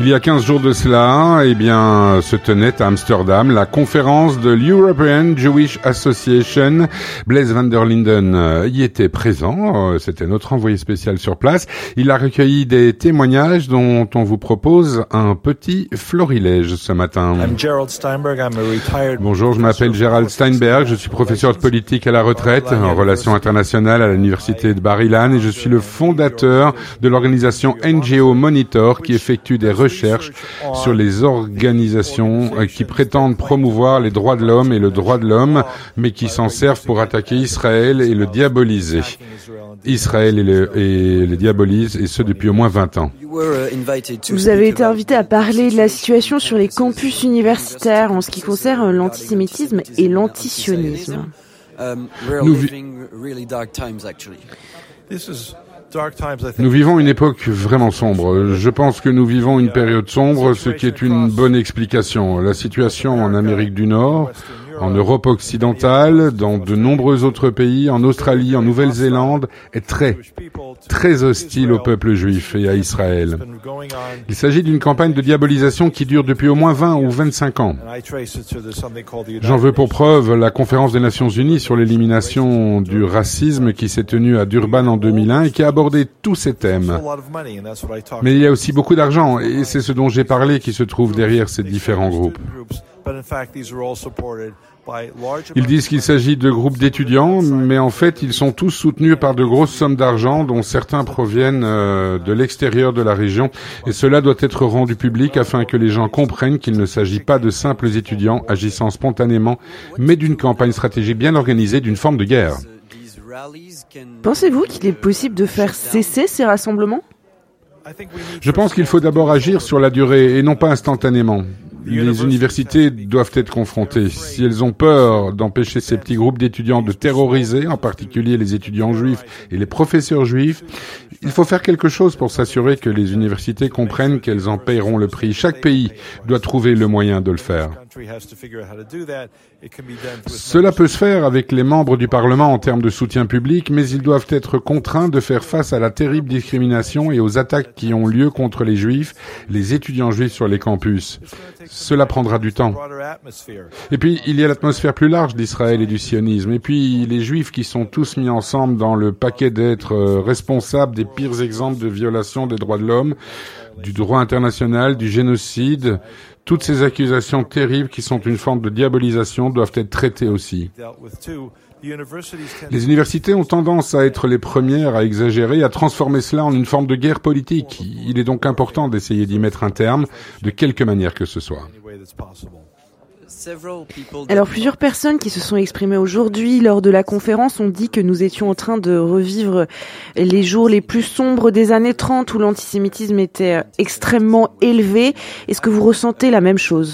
Il y a 15 jours de cela, se tenait à Amsterdam la conférence de l'European Jewish Association. Blaise van der Linden y était présent, c'était notre envoyé spécial sur place. Il a recueilli des témoignages dont on vous propose un petit florilège ce matin. Bonjour, je m'appelle Gerald Steinberg, je suis professeur de politique à la retraite en relations internationales à l'université de Bar-Ilan et je suis le fondateur de l'organisation NGO Monitor qui effectue des recherches sur les organisations qui prétendent promouvoir les droits de l'homme et le droit de l'homme, mais qui s'en servent pour attaquer Israël et le diaboliser. Israël et le diabolise, et ce depuis au moins 20 ans. Vous avez été invité à parler de la situation sur les campus universitaires en ce qui concerne l'antisémitisme et l'antisionisme. Nous vivons une époque vraiment sombre. Je pense que nous vivons une période sombre, ce qui est une bonne explication. La situation en Amérique du Nord, en Europe occidentale, dans de nombreux autres pays, en Australie, en Nouvelle-Zélande, est très hostile au peuple juif et à Israël. Il s'agit d'une campagne de diabolisation qui dure depuis au moins 20 ou 25 ans. J'en veux pour preuve la conférence des Nations Unies sur l'élimination du racisme qui s'est tenue à Durban en 2001 et qui a abordé tous ces thèmes. Mais il y a aussi beaucoup d'argent et c'est ce dont j'ai parlé qui se trouve derrière ces différents groupes. Ils disent qu'il s'agit de groupes d'étudiants, mais en fait, ils sont tous soutenus par de grosses sommes d'argent, dont certains proviennent de l'extérieur de la région, et cela doit être rendu public afin que les gens comprennent qu'il ne s'agit pas de simples étudiants agissant spontanément, mais d'une campagne stratégique bien organisée, d'une forme de guerre. Pensez-vous qu'il est possible de faire cesser ces rassemblements ? Je pense qu'il faut d'abord agir sur la durée et non pas instantanément. Les universités doivent être confrontées. Si elles ont peur d'empêcher ces petits groupes d'étudiants de terroriser, en particulier les étudiants juifs et les professeurs juifs, il faut faire quelque chose pour s'assurer que les universités comprennent qu'elles en paieront le prix. Chaque pays doit trouver le moyen de le faire. Cela peut se faire avec les membres du Parlement en termes de soutien public, mais ils doivent être contraints de faire face à la terrible discrimination et aux attaques qui ont lieu contre les juifs, les étudiants juifs sur les campus. Cela prendra du temps. Et puis, il y a l'atmosphère plus large d'Israël et du sionisme. Et puis, les juifs qui sont tous mis ensemble dans le paquet d'être responsables des pires exemples de violation des droits de l'homme, du droit international, du génocide. Toutes ces accusations terribles qui sont une forme de diabolisation doivent être traitées aussi. Les universités ont tendance à être les premières à exagérer, à transformer cela en une forme de guerre politique. Il est donc important d'essayer d'y mettre un terme, de quelque manière que ce soit. Alors, plusieurs personnes qui se sont exprimées aujourd'hui lors de la conférence ont dit que nous étions en train de revivre les jours les plus sombres des années 30 où l'antisémitisme était extrêmement élevé. Est-ce que vous ressentez la même chose ?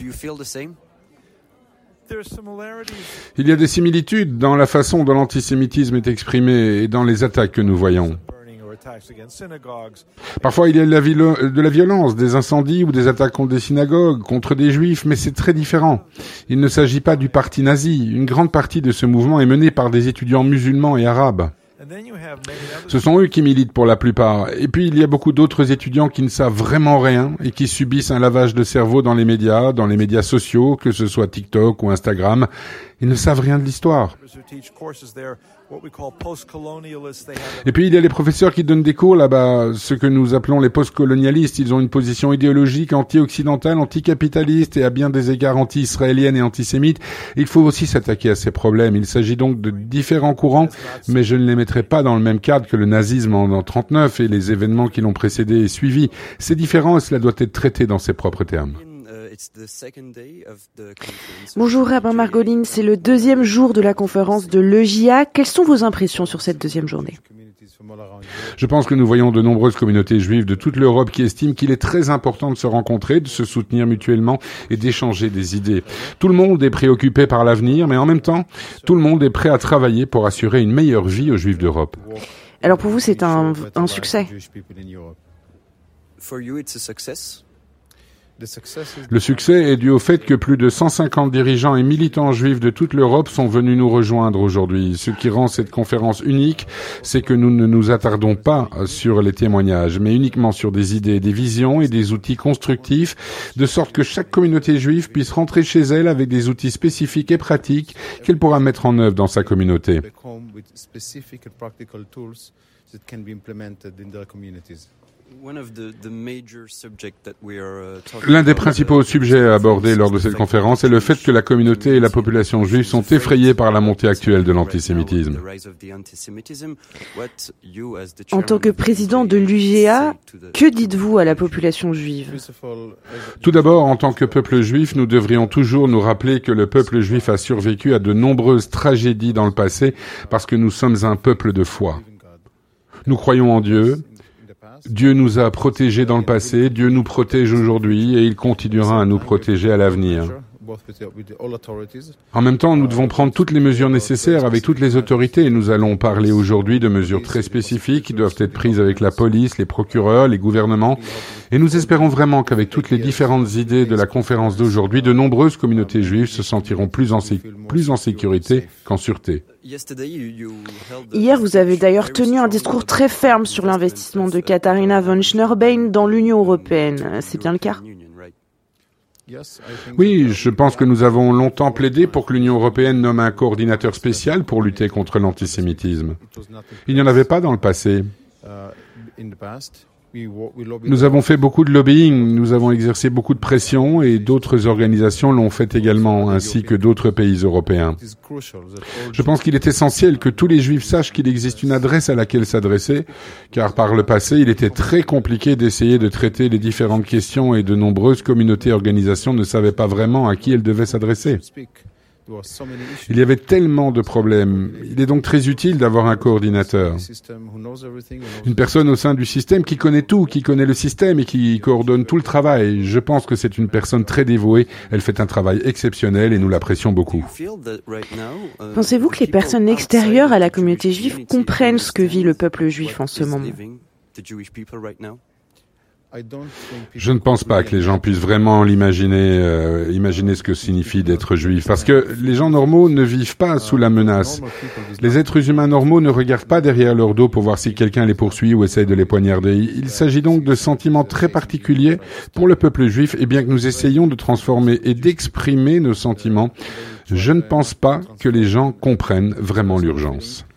Il y a des similitudes dans la façon dont l'antisémitisme est exprimé et dans les attaques que nous voyons. Parfois, il y a de la violence, des incendies ou des attaques contre des synagogues, contre des juifs, mais c'est très différent. Il ne s'agit pas du parti nazi. Une grande partie de ce mouvement est menée par des étudiants musulmans et arabes. Ce sont eux qui militent pour la plupart. Et puis, il y a beaucoup d'autres étudiants qui ne savent vraiment rien et qui subissent un lavage de cerveau dans les médias sociaux, que ce soit TikTok ou Instagram. Ils ne savent rien de l'histoire. Et puis, il y a les professeurs qui donnent des cours là-bas, ce que nous appelons les post-colonialistes. Ils ont une position idéologique anti-occidentale, anticapitaliste et à bien des égards anti-israélienne et antisémite. Il faut aussi s'attaquer à ces problèmes. Il s'agit donc de différents courants, mais je ne les mettrai pas dans le même cadre que le nazisme en 1939 et les événements qui l'ont précédé et suivi. C'est différent et cela doit être traité dans ses propres termes. Bonjour Rabbin Margolin, c'est le deuxième jour de la conférence de l'EJA. Quelles sont vos impressions sur cette deuxième journée ? Je pense que nous voyons de nombreuses communautés juives de toute l'Europe qui estiment qu'il est très important de se rencontrer, de se soutenir mutuellement et d'échanger des idées. Tout le monde est préoccupé par l'avenir, mais en même temps, tout le monde est prêt à travailler pour assurer une meilleure vie aux Juifs d'Europe. Alors pour vous, c'est un succès ? Le succès est dû au fait que plus de 150 dirigeants et militants juifs de toute l'Europe sont venus nous rejoindre aujourd'hui. Ce qui rend cette conférence unique, c'est que nous ne nous attardons pas sur les témoignages, mais uniquement sur des idées, des visions et des outils constructifs, de sorte que chaque communauté juive puisse rentrer chez elle avec des outils spécifiques et pratiques qu'elle pourra mettre en œuvre dans sa communauté. L'un des principaux sujets abordés lors de cette conférence est le fait que la communauté et la population juive sont effrayées par la montée actuelle de l'antisémitisme. En tant que président de l'UGA, que dites-vous à la population juive? Tout d'abord, en tant que peuple juif, nous devrions toujours nous rappeler que le peuple juif a survécu à de nombreuses tragédies dans le passé parce que nous sommes un peuple de foi. Nous croyons en Dieu. Dieu nous a protégés dans le passé, Dieu nous protège aujourd'hui et il continuera à nous protéger à l'avenir. En même temps, nous devons prendre toutes les mesures nécessaires avec toutes les autorités et nous allons parler aujourd'hui de mesures très spécifiques qui doivent être prises avec la police, les procureurs, les gouvernements et nous espérons vraiment qu'avec toutes les différentes idées de la conférence d'aujourd'hui, de nombreuses communautés juives se sentiront plus en sécurité qu'en sûreté. Hier, vous avez d'ailleurs tenu un discours très ferme sur l'investissement de Katharina von Schnurbein dans l'Union européenne. C'est bien le cas? Oui, je pense que nous avons longtemps plaidé pour que l'Union européenne nomme un coordinateur spécial pour lutter contre l'antisémitisme. Il n'y en avait pas dans le passé. Nous avons fait beaucoup de lobbying, nous avons exercé beaucoup de pression et d'autres organisations l'ont fait également, ainsi que d'autres pays européens. Je pense qu'il est essentiel que tous les Juifs sachent qu'il existe une adresse à laquelle s'adresser, car par le passé, il était très compliqué d'essayer de traiter les différentes questions et de nombreuses communautés et organisations ne savaient pas vraiment à qui elles devaient s'adresser. Il y avait tellement de problèmes. Il est donc très utile d'avoir un coordinateur. Une personne au sein du système qui connaît tout, qui connaît le système et qui coordonne tout le travail. Je pense que c'est une personne très dévouée. Elle fait un travail exceptionnel et nous l'apprécions beaucoup. Pensez-vous que les personnes extérieures à la communauté juive comprennent ce que vit le peuple juif en ce moment? Je ne pense pas que les gens puissent vraiment imaginer ce que signifie d'être juif, parce que les gens normaux ne vivent pas sous la menace. Les êtres humains normaux ne regardent pas derrière leur dos pour voir si quelqu'un les poursuit ou essaye de les poignarder. Il s'agit donc de sentiments très particuliers pour le peuple juif, et bien que nous essayions de transformer et d'exprimer nos sentiments, je ne pense pas que les gens comprennent vraiment l'urgence.